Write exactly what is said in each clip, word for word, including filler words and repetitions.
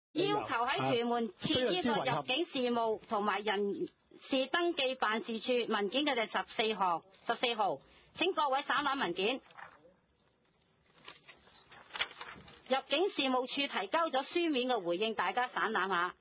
要求喺屯門設呢個入境事務同埋人事登記辦事處文件嘅第十四項十四號，請各位省覽文件。入境事務處提交咗書面嘅回應，大家省覽下。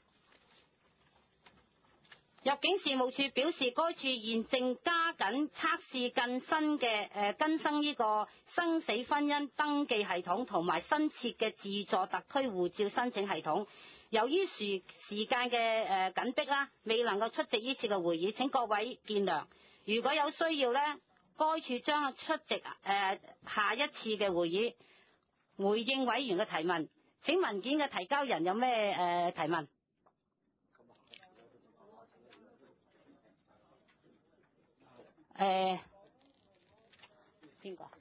入境事務處表示，該處現正加緊測試更新嘅誒、呃、更新呢個生死婚姻登記系統同埋新設嘅自助特區護照申請系統。由於時時間嘅誒緊迫啦，未能夠出席呢次嘅會議，請各位見諒。如果有需要呢，該處將出席誒、呃、下一次嘅會議，回應委員嘅提問。請文件嘅提交人有咩誒、呃、提問？誒邊個？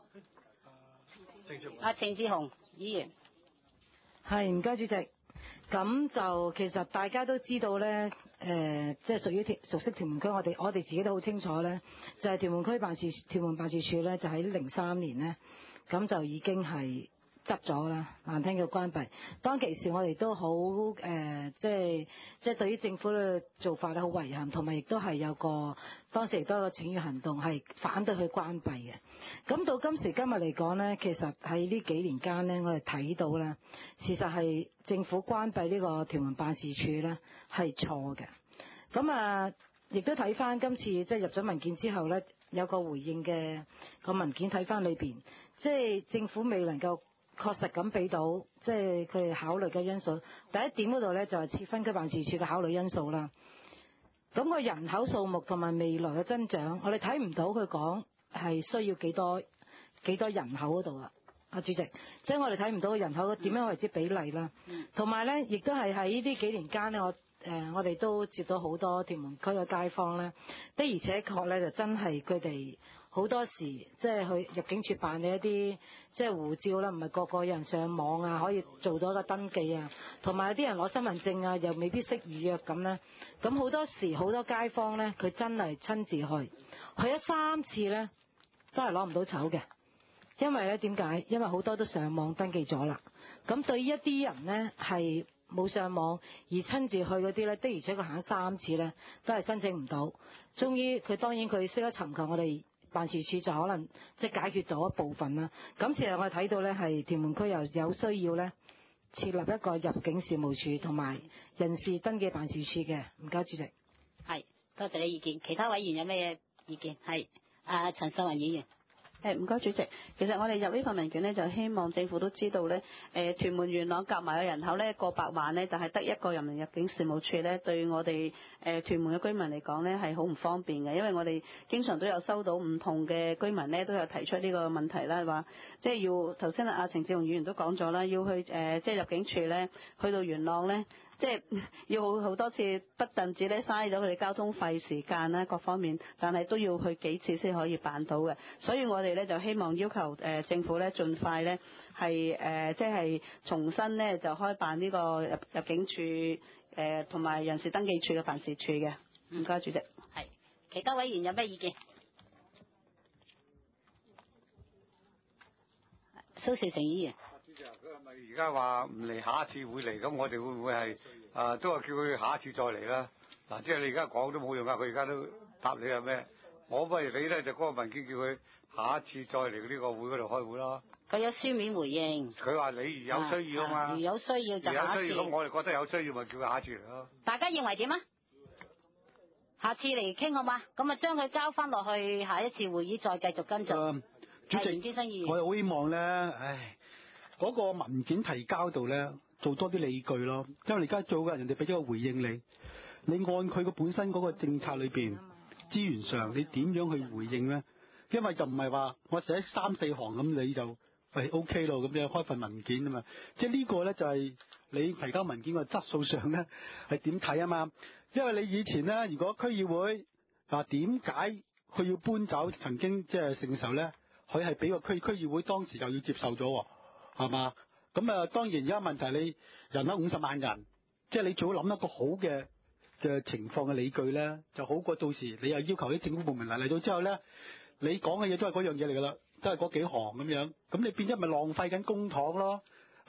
啊，程志雄議員。 係，唔該主席。咁就其實大家都知道呢，誒、呃，即係屬於熟悉屯門區，我哋我哋自己都好清楚呢，就係、是、屯門區辦事屯門辦事處呢，就喺零三年呢，咁就已經係執咗啦，難聽叫關閉。當其時我哋都好誒、呃，即係即係對於政府嘅做法咧好遺憾，同埋亦都係有個當時亦都有個請願行動係反對去關閉嘅。咁到今時今日嚟講呢，其實喺呢幾年間呢，我哋睇到呢，事實係政府關閉呢個屯門辦事處呢係錯嘅。咁啊，亦都睇翻今次即係入咗文件之後呢，有個回應嘅個文件睇翻裏邊，即係政府未能夠確實咁俾到，即係佢哋考慮嘅因素。第一點嗰度呢，就係設分區辦事處嘅考慮因素啦。咁個人口數目同埋未來嘅增長，我哋睇唔到佢講係需要幾多幾多人口嗰度啊，阿主席，即係我哋睇唔到個人口點樣為之比例啦。同埋呢，亦都係喺呢幾年間呢，我誒、呃、我哋都接到好多屯門區嘅街坊呢，的而且確呢，就真係佢哋好多時即係去入境處辦理一啲即係護照啦，唔係個個有人上網啊可以做到一個登記啊，同埋有啲人攞身份證啊又未必識預約咁呢。咁好多時好多街坊呢，佢真係親自去，去咗三次呢，都係攞唔到籌嘅。因為呢點解？因為好多都上網登記咗啦。咁對於一啲人呢，係冇上網而親自去嗰啲呢，的而且確行咗三次呢，都係申請唔到。終於佢當然佢識得尋求我哋辦事處，就可能即係解決咗一部分啦。咁其實我哋睇到呢，係屯門區又有需要呢，設立一個入境事務處同埋人事登記辦事處嘅。唔該主席。 係，多謝你意見。其他委員有咩意見？係，啊陳秀雲議員。 誒唔該主席，其實我哋入呢份文件呢，就希望政府都知道呢，誒屯門元朗夾埋嘅人口呢，過百萬呢，但係得一個人民入境事務處呢，對我哋誒屯門嘅居民嚟講呢，係好唔方便嘅，因為我哋經常都有收到唔同嘅居民呢，都有提出呢個問題啦，話即係要頭先阿程志雄議員都講咗啦，要去誒即係入境處呢，去到元朗呢。即係要好好多次，不但止咧嘥咗佢哋交通費時間啦，各方面，但係都要去幾次先可以辦到嘅。所以我哋咧就希望要求誒、呃、政府咧盡快咧係誒即係重新咧就開辦呢個入入境處誒同埋人事登記處嘅辦事處嘅。唔該，主席。 係，其他委員有咩意見？蘇兆成議員。 佢係咪而家話唔嚟，下一次會嚟？咁我哋會唔會係啊？都係叫佢下一次再嚟啦。嗱、啊，即係你而家講都冇用啊！佢而家都答你係咩？我不如你咧就嗰個文件叫佢下一次再嚟呢個會嗰度開會啦。 佢有書面回應。 佢話你如有需要啊嘛。 啊啊、如有需要就下一次。 有需要咁，我哋覺得有需要咪叫佢下一次嚟咯。 大家認為點啊？下次嚟傾好嘛？咁啊，將佢交翻落去下一次會議再繼續跟進。 呃、主席，我好希望咧，唉。嗰個文件提交度呢，做多啲理據咯，因為你而家做嘅人哋俾咗個回應你，你按佢個本身嗰個政策裏邊資源上，你點樣去回應呢？因為就唔係話我寫三四行咁你就喂 O K 咯，咁樣開份文件啊嘛，即係呢個呢，就係、是、你提交文件個質素上呢，係點睇啊嘛？因為你以前呢，如果區議會啊點解佢要搬走，曾經即係成嘅時候呢，佢係俾個區區議會當時就要接受咗。係嘛？咁啊，當然而家問題你人口五十萬人，即係你最好諗一個好嘅嘅情況嘅理據咧，就好過到時你又要求啲政府部門嚟嚟到之後咧，你講嘅嘢都係嗰樣嘢嚟噶啦，都係嗰幾行咁樣，咁你變咗咪浪費緊公帑咯？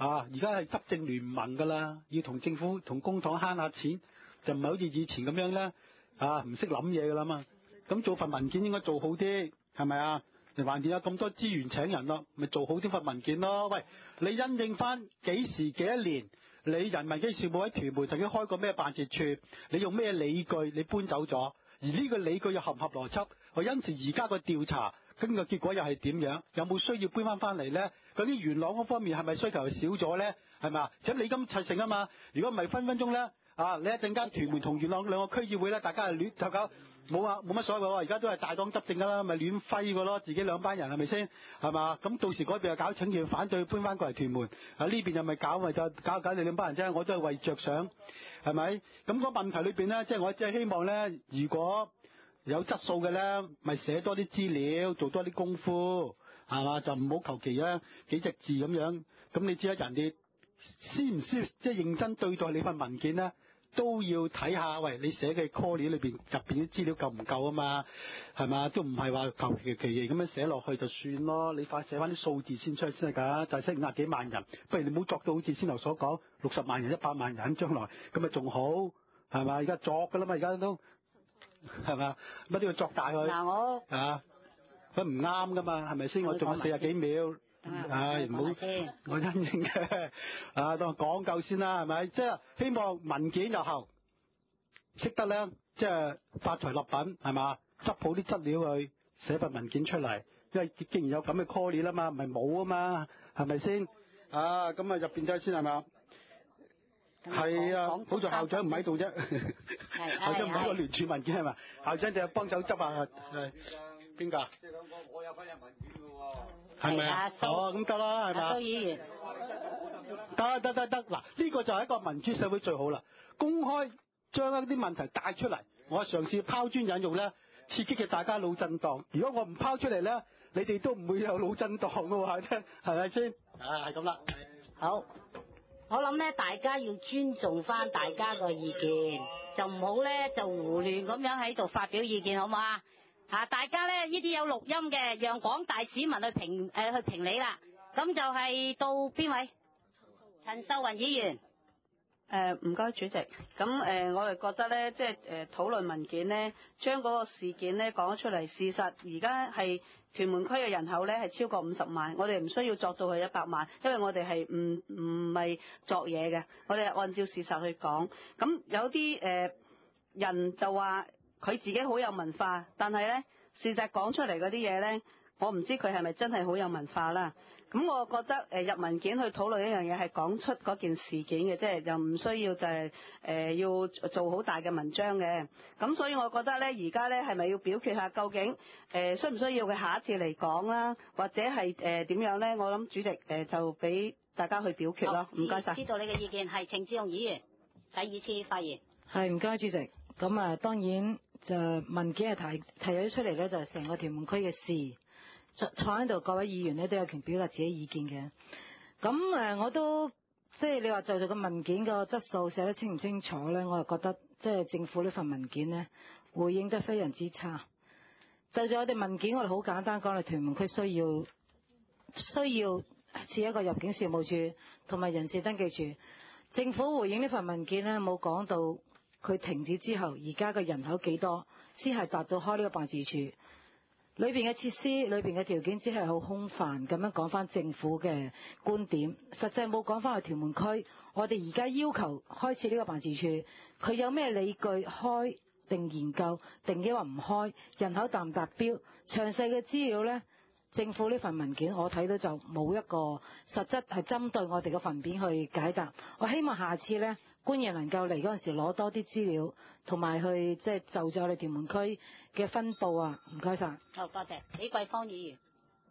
啊，而家係執政聯盟㗎啦，要同政府同公帑慳下錢，就唔係好似以前咁樣咧，啊唔識諗嘢㗎啦嘛。咁做份文件應該做好啲，係咪啊？橫掂有咁多資源請人咯，咪做好啲份文件咯。喂，你因應翻幾時幾多年，你人民基事務喺屯門曾經開過咩辦事處？你用咩理據你搬走咗？而呢個理據又合唔合邏輯？我因此而家個調查跟個結果又係點樣？有冇需要搬翻翻嚟咧？嗰啲元朗嗰方面係咪需求少咗咧？係咪啊？咁你咁齊成啊嘛？如果唔係分分鐘咧啊，你一陣間屯門同元朗兩個區議會咧，大家係亂就搞。冇啊，冇乜所謂喎！而家都係大黨執政㗎啦，咪亂揮㗎咯，自己兩班人係咪先？係嘛？咁到時嗰邊又搞請願反對搬翻過嚟屯門，啊呢邊又咪搞咪就搞搞你兩班人啫，我都係為着想，係咪？咁個問題裏邊咧，即係我只係希望咧，如果有質素嘅咧，咪寫多啲資料，做多啲功夫，係嘛？就唔好求其啊幾隻字咁樣。咁你知啦，人哋先唔先即係認真對待你份文件咧？都要睇下，喂，你寫嘅 call 裏邊入邊啲資料夠唔夠啊嘛？係嘛？都唔係話求其其嘢咁樣寫落去就算咯。你快寫翻啲數字先出去先係㗎，就係識五廿幾萬人，不如你唔好作到好似先頭所講六十萬人、一百萬人將來咁咪仲好係嘛？而家作㗎啦嘛，而家都係嘛？乜都要作大佢嗱我啊，佢唔啱㗎嘛，係咪先？我仲有四十幾秒。唉，唔好，我因應嘅，啊，當講夠先啦，係咪？即係希望文件日後識得咧，即係發財立品，係嘛？執好啲質料去寫份文件出嚟，因為既然有咁嘅 call 啦嘛，唔係冇啊嘛，係咪先？啊，咁啊入邊睇先係嘛？係啊，好在校長唔喺度啫，校長唔喺個聯署文件係嘛？校長就幫手執下，係邊個？即係兩個，我有份人文件嘅喎。係咪啊？哦，咁得啦，係咪啊？蘇議員，得得得得，嗱，呢個就係一個民主社會最好啦。公開將一啲問題帶出嚟，我嘗試拋磚引玉咧，刺激嘅大家腦震盪。如果我唔拋出嚟咧，你哋都唔會有腦震盪嘅喎，係咪先？啊，係咁啦。 好，我諗咧，大家要尊重翻大家個意見，就唔好咧就胡亂咁樣喺度發表意見，好唔好啊？啊！大家咧呢啲有錄音嘅，讓廣大市民去評誒、呃、去評理啦。咁就係到邊位？陳秀雲議員。 誒唔該主席。咁誒、呃、我哋覺得咧，即係誒討論文件咧，將嗰個事件咧講咗出嚟。事實而家係屯門區嘅人口咧係超過五十萬，我哋唔需要作到去一百萬，因為我哋係唔唔係作嘢嘅，我哋係按照事實去講。咁有啲誒、呃、人就話。佢自己好有文化，但係咧事實講出嚟嗰啲嘢咧，我唔知佢係咪真係好有文化啦。咁我覺得誒入文件去討論一樣嘢係講出嗰件事件嘅，即係又唔需要就係、是、誒、呃、要做好大嘅文章嘅。咁所以我覺得咧，而家咧係咪要表決下究竟誒、呃、需唔需要佢下一次嚟講啦，或者係誒點樣咧？我諗主席誒、呃、就俾大家去表決咯。唔該晒。 知道你嘅意見係程志雄議員第二次發言。 係唔該主席。咁啊，當然。就文件係提提咗出嚟咧，就係成個屯門區嘅事，坐坐喺度各位議員咧都有權表達自己意見嘅。咁誒，我都即係你話就住個文件個質素寫得清唔清楚咧，我就覺得即係政府呢份文件咧回應得非常之差。就住我哋文件，我哋好簡單講，我哋屯門區需要需要設一個入境事務處同埋人事登記處。政府回應呢份文件咧冇講到。佢停止之後，而家嘅人口幾多先係達到開呢個辦事處？裏邊嘅設施、裏邊嘅條件只係好空泛咁樣講翻政府嘅觀點，實際冇講翻去屯門區。我哋而家要求開設呢個辦事處，佢有咩理據開定研究定抑或唔開？人口達唔達標？詳細嘅資料呢？政府呢份文件我睇到就冇一個實質係針對我哋嘅份片去解答。我希望下次呢。官員能夠嚟嗰陣時攞多啲資料，同埋去即係就住我哋屯門區嘅分佈啊！唔該晒。 好，多謝李桂芳議員。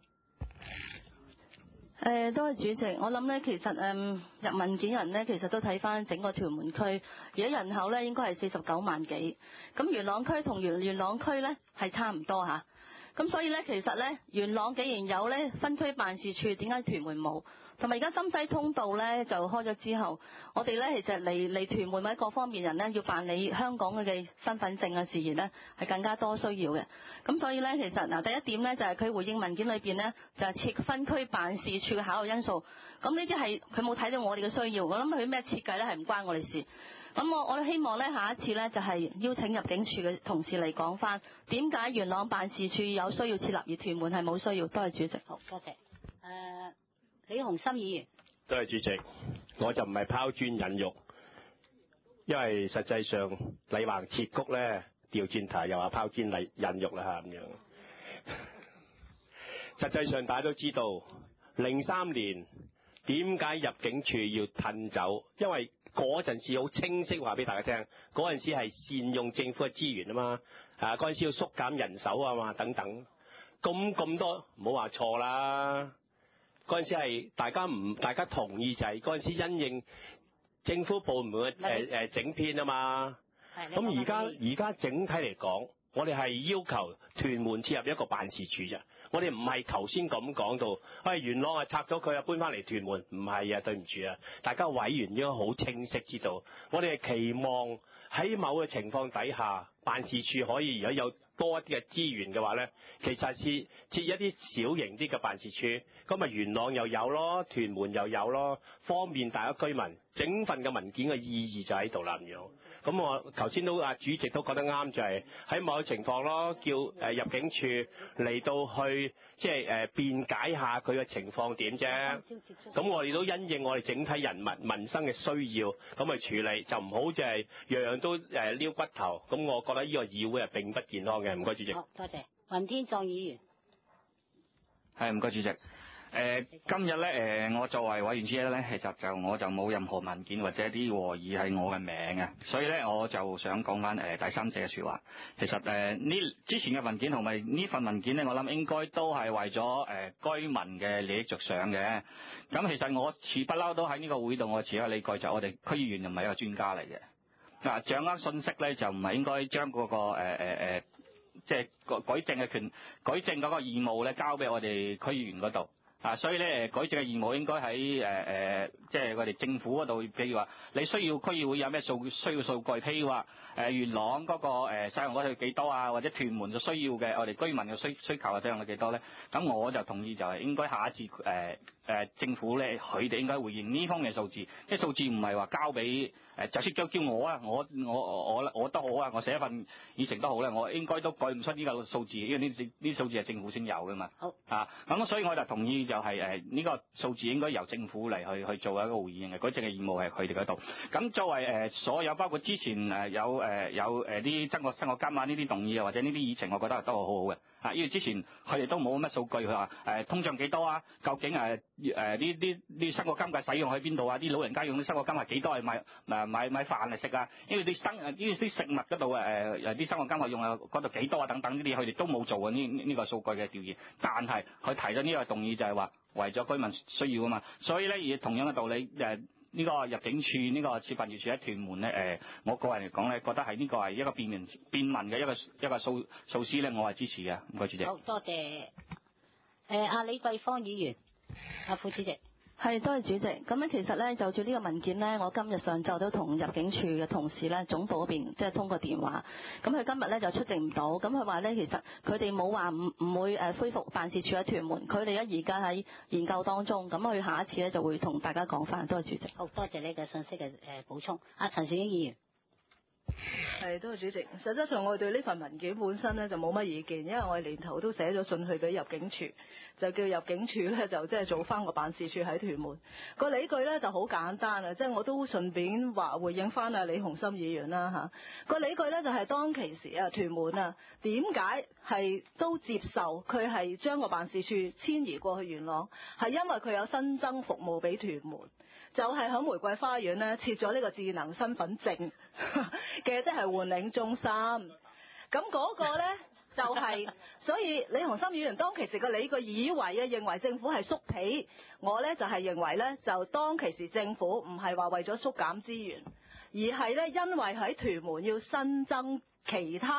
誒、呃，多謝主席。我諗咧，其實誒、嗯、入文件人咧，其實都睇翻整個屯門區，而家人口咧應該係四十九萬幾。咁元朗區同元元朗區咧係差唔多嚇。咁所以咧，其實咧元朗既然有咧分區辦事處，點解屯門冇？ 同埋而家深西通道咧就開咗之後，我哋咧其實嚟嚟屯門或者各方面人咧要辦理香港嘅身份證嘅事宜咧係更加多需要嘅。咁所以咧其實嗱第一點咧就係佢回應文件裏邊咧就係設分區辦事處嘅考慮因素。咁呢啲係佢冇睇到我哋嘅需要，我諗佢咩設計咧係唔關我哋事。咁我我希望咧下一次咧就係邀請入境處嘅同事嚟講翻點解元朗辦事處有需要設立而屯門係冇需要。多謝主席。 好，多謝。誒、呃，李鴻心議員。 多謝主席，我就唔係拋磚引玉，因為實際上禮橫設局咧調轉頭又話拋磚引玉啦嚇咁樣。實際上大家都知道，零三年點解入境處要褪走？因為嗰陣時好清晰話俾大家聽，嗰陣時係善用政府嘅資源啊嘛，啊嗰陣時要縮減人手啊嘛等等，咁咁多唔好話錯啦。嗰陣時係大家唔大家同意就係嗰陣時因應政府部門嘅誒誒整編啊嘛。咁而家而家整體嚟講，我哋係要求屯門設立一個辦事處啫。我哋唔係頭先咁講到，喂、哎、元朗啊拆咗佢啊搬翻嚟屯門，唔係啊，對唔住啊，大家委員應該好清晰知道，我哋係期望喺某個情況底下，辦事處可以如果有多一啲嘅資源嘅話咧，其實設設一啲小型啲嘅辦事處，咁咪元朗又有咯，屯門又有咯，方便大家居民，整份嘅文件嘅意義就喺度啦咁樣。咁我頭先都啊主席都覺得啱，就係、是、喺某個情況咯，叫誒、呃、入境處嚟到去即係誒辯解下佢嘅情況點啫。咁我哋都因應我哋整體人民民生嘅需要，咁去處理，就唔好就係樣樣都誒撩骨頭。咁我覺得呢個議會係並不健康嘅。唔該主席。 好，多謝。雲天壯議員。 係，唔該主席。誒、呃、今日咧誒，我作為委員之一咧，其實就我就冇任何文件或者啲和議係我嘅名嘅，所以咧我就想講翻誒第三者嘅説話。其實誒呢、呃、之前嘅文件同埋呢份文件咧，我諗應該都係為咗誒、呃、居民嘅利益着想嘅。咁其實我似不嬲都喺呢個會度，我持一個理據就我哋區議員就唔係一個專家嚟嘅。嗱、呃，掌握信息咧就唔係應該將嗰、那個誒誒誒，即係改改正嘅權改正嗰個義務咧交俾我哋區議員嗰度。啊，所以咧改正嘅義務應該喺誒誒，即係我哋政府嗰度，譬如話你需要區議會有咩數需要數據，譬如話誒元朗嗰個誒使用率係幾多啊，或者屯門嘅需要嘅我哋居民嘅需需求嘅使用率幾多咧？咁我就同意就係應該下一次誒誒、呃呃、政府咧，佢哋應該回應呢方面嘅數字，啲數字唔係話交俾誒，就算叫叫我啊，我我我我都好啊，我寫一份議程都好咧，我應該都改唔出呢個數字，因為呢呢數字係政府先有㗎嘛。好啊，咁所以我就同意。就係誒呢個數字應該由政府嚟去去做一個回應嘅，改正嘅義務係佢哋嗰度。咁作為誒、呃、所有包括之前誒有誒、呃、有誒啲增國增國監啊呢啲動議啊或者呢啲議程，我覺得都係好好嘅。啊，因為之前佢哋都冇乜數據，佢話誒通脹幾多啊？究竟誒誒呢啲呢生果金嘅使用喺邊度啊？啲老人家用啲生果金係幾多係買誒買買，買飯嚟食啊？因為啲生誒呢啲食物嗰度誒誒啲生果金係用喺嗰度幾多啊？等等呢啲佢哋都冇做啊呢呢個數據嘅調研，但係佢提咗呢個動議就係話為咗居民需要啊嘛，所以咧而同樣嘅道理誒。呃呢個入境處呢個設辦事處喺屯門咧，誒、呃，我個人嚟講咧，覺得係呢個係一個便民便民嘅一個一個措措施咧，我係支持嘅。唔該主席。好多謝。誒、呃，阿李桂芳議員，阿副主席。 係，多謝主席。咁咧，其實咧就住呢個文件咧，我今日上晝都同入境處嘅同事咧，總部嗰邊即係通過電話。咁佢今日咧就出席唔到，咁佢話咧其實佢哋冇話唔唔會誒恢復辦事處喺屯門，佢哋而家喺研究當中。咁佢下一次咧就會同大家講翻。多謝主席。 好多謝你嘅信息嘅誒補充。阿陳兆英議員。 係，多謝主席。實質上我哋對呢份文件本身咧就冇乜意見，因為我哋年頭都寫咗信去俾入境處，就叫入境處咧就即係做翻個辦事處喺屯門。個理據咧就好簡單啊，即係我都順便話回應翻阿李鴻心議員啦嚇。個理據咧就係當其時啊屯門啊點解係都接受佢係將個辦事處遷移過去元朗，係因為佢有新增服務俾屯門。就係喺玫瑰花園咧設咗呢個智能身份證嘅，即係換領中心。咁嗰個咧就係、是，所以李鴻心議員當其時個理據以為啊，認為政府係縮皮，我咧就係、是、認為咧，就當其時政府唔係話為咗縮減資源，而係咧因為喺屯門要新增其他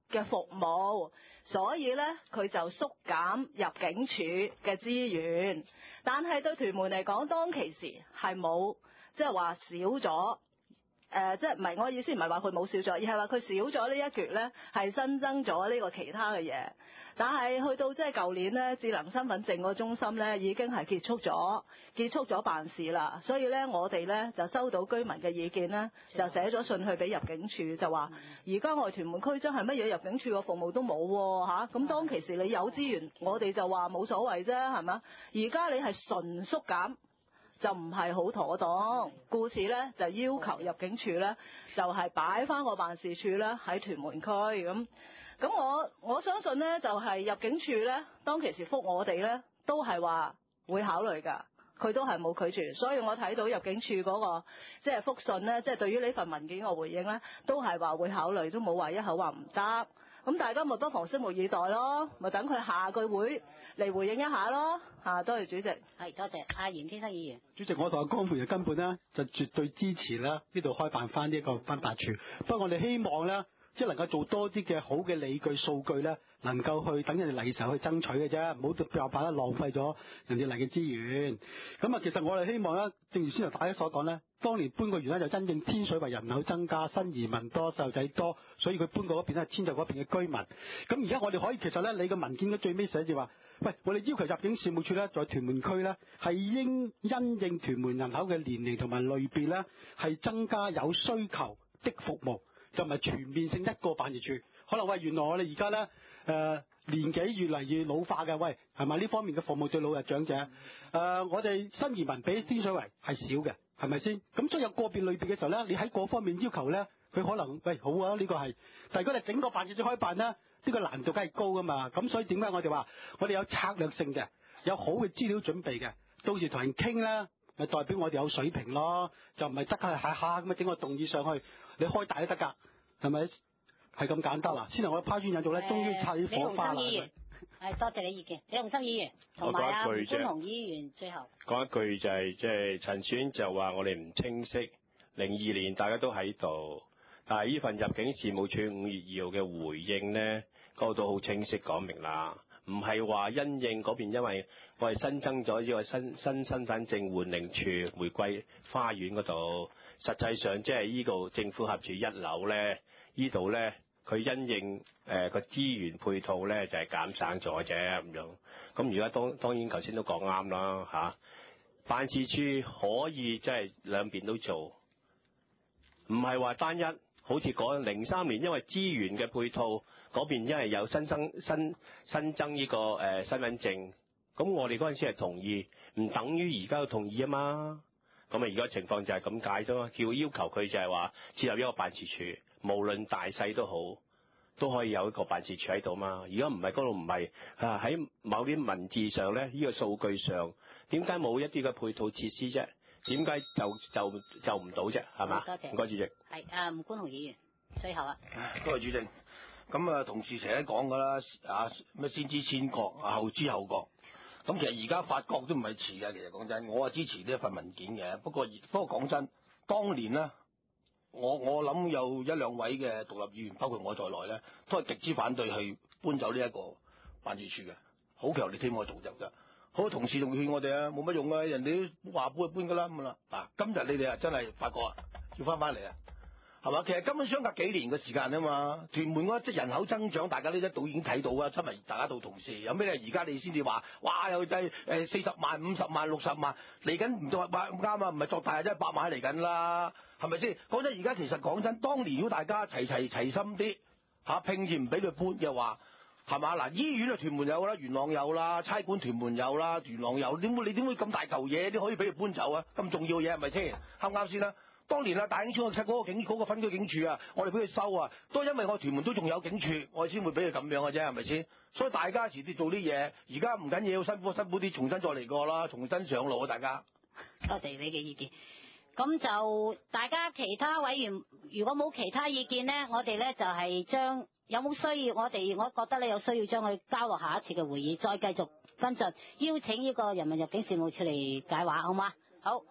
嘅服務，所以咧佢就縮減入境處嘅資源。但係對屯門嚟講，當其時係冇即係話少咗。誒、呃，即係唔係我意思，唔係話佢冇少咗，而係話佢少咗呢一橛咧，係新增咗呢個其他嘅嘢。但係去到即係舊年咧，智能身份證個中心咧已經係結束咗，結束咗辦事啦。所以咧，我哋咧就收到居民嘅意見咧，就寫咗信去俾入境處，就話而家我哋屯門區真係乜嘢入境處個服務都冇喎嚇。咁、啊、當其時你有資源，我哋就話冇所謂啫，係嘛？而家你係純縮減。就唔係好妥當，故此咧就要求入境處咧就係擺翻個辦事處咧喺屯門區咁。咁我我相信咧就係、是、入境處咧當其時覆我哋咧都係話會考慮㗎，佢都係冇拒絕。所以我睇到入境處嗰、那個即係覆信咧，即、就、係、是、對於呢份文件嘅回應咧，都係話會考慮，都冇話一口話唔得。咁大家咪不妨拭目以待咯，咪等佢下個會嚟回應一下咯。嚇，多謝主席。 係，多謝阿嚴天生議員。 主席，我同阿江培仁根本咧就絕對支持咧呢度開辦翻呢個分辦處。不過我哋希望咧，即係能夠做多啲嘅好嘅理據數據咧，能夠去等人哋嚟嘅時候去爭取嘅啫，唔好白白咧浪費咗人哋嚟嘅資源。咁啊，其實我哋希望咧，正如先頭大家所講咧，當年搬過完咧就因應天水圍人口增加、新移民多、細路仔多，所以佢搬過嗰邊咧遷就嗰邊嘅居民。咁而家我哋可以其實咧，你嘅文件嘅最尾寫住話，喂，我哋要求入境事務處咧，在屯門區咧係應因應屯門人口嘅年齡同埋類別咧，係增加有需求的服務，就唔係全面性一個辦事處。可能喂，原來我哋而家咧誒年紀越嚟越老化嘅，喂，係咪呢方面嘅服務對老人長者？誒、呃，我哋新移民比天水圍係少嘅，係咪先？咁所以有個別類別嘅時候咧，你喺嗰方面要求咧，佢可能喂好啊，呢、這個係，但係如果你整個辦事處開辦咧，呢、這個難度梗係高噶嘛。咁所以點解我哋話我哋有策略性嘅，有好嘅資料準備嘅，到時同人傾咧，咪代表我哋有水平咯，就唔係得係下下咁啊整個動議上去，你開大都得㗎，係咪？係咁簡單啦。先頭我拋磚引玉咧，終於擦啲火花啦。 係多謝你意見，李鴻心議員同埋阿吳觀雄議員最後講一句就係即係陳選就話我哋唔清晰，零二年大家都喺度，但係呢份入境事務處五月二號嘅回應呢，嗰、那個都好清晰講明啦，唔係話因應嗰邊，因為我哋新增咗呢個新新身份證換領處玫瑰花園嗰度，實際上即係呢度政府合署一樓咧，呢度咧。佢因應誒個、呃、資源配套咧，就係、是、減省咗啫咁樣。咁而家當當然頭先都講啱啦嚇，辦事處可以即係兩邊都做，唔係話單一。好似講零三年，因為資源嘅配套嗰邊因為有新增新新增呢、這個誒、呃、身份證，咁我哋嗰陣時係同意，唔等於而家都同意啊嘛。咁啊而家情況就係咁解啫嘛，叫要求佢就係話設立一個辦事處。無論大細都好，都可以有一個辦事處喺度嘛。而家唔係嗰度唔係啊，喺某啲文字上咧，呢、這個數據上點解冇一啲嘅配套設施啫？點解就就就唔到啫？係嘛？多謝，唔該主席。 係啊，吳觀雄議員，最後啊。 多謝主席。咁啊，同事成日講噶啦，啊咩先知先覺，後知後覺。咁其實而家發覺都唔係遲嘅。其實講真，我係支持呢一份文件嘅。不過不過講真，當年咧。我我諗有一兩位嘅獨立議員，包括我在內咧，都係極之反對去搬走呢一個辦事處嘅，好強烈希望我做就㗎。好多同事仲勸我哋啊，冇乜用啊，人哋都話搬就搬㗎啦咁啦。嗱，今日你哋啊真係發覺啊，要翻翻嚟啊，係嘛？其實根本相隔幾年嘅時間啊嘛，屯門嗰即係人口增長，大家呢一度已經睇到啊，親民大家到同事，有咩咧？而家你先至話，哇又計誒四十萬、五十萬、六十萬嚟緊，唔作百啱啊，唔係作大，真係百萬嚟緊啦。係咪先？講真，而家其實講真，當年如果大家齊齊齊心啲嚇，拼住唔俾佢搬嘅話，係嘛？嗱，醫院啊屯門有啦，元朗有啦，差館屯門有啦，元朗有，點會你點會咁大嚿嘢你可以俾佢搬走啊？咁重要嘅嘢係咪先？啱唔啱先啦？當年啊大興村嗰個警嗰個分區警署啊，我哋俾佢收啊，都因為我屯門都仲有警署，我哋先會俾佢咁樣嘅啫，係咪先？所以大家遲啲做啲嘢，而家唔緊要，辛苦辛苦啲，重新再嚟過啦，重新上路啊！大家多謝你嘅意見。咁就大家其他委員如果冇其他意見呢，我哋呢就係將有冇需要，我哋我覺得呢有需要將佢交落下一次嘅會議，再繼續跟進，邀請呢個人民入境事務處嚟解話，好嗎？好。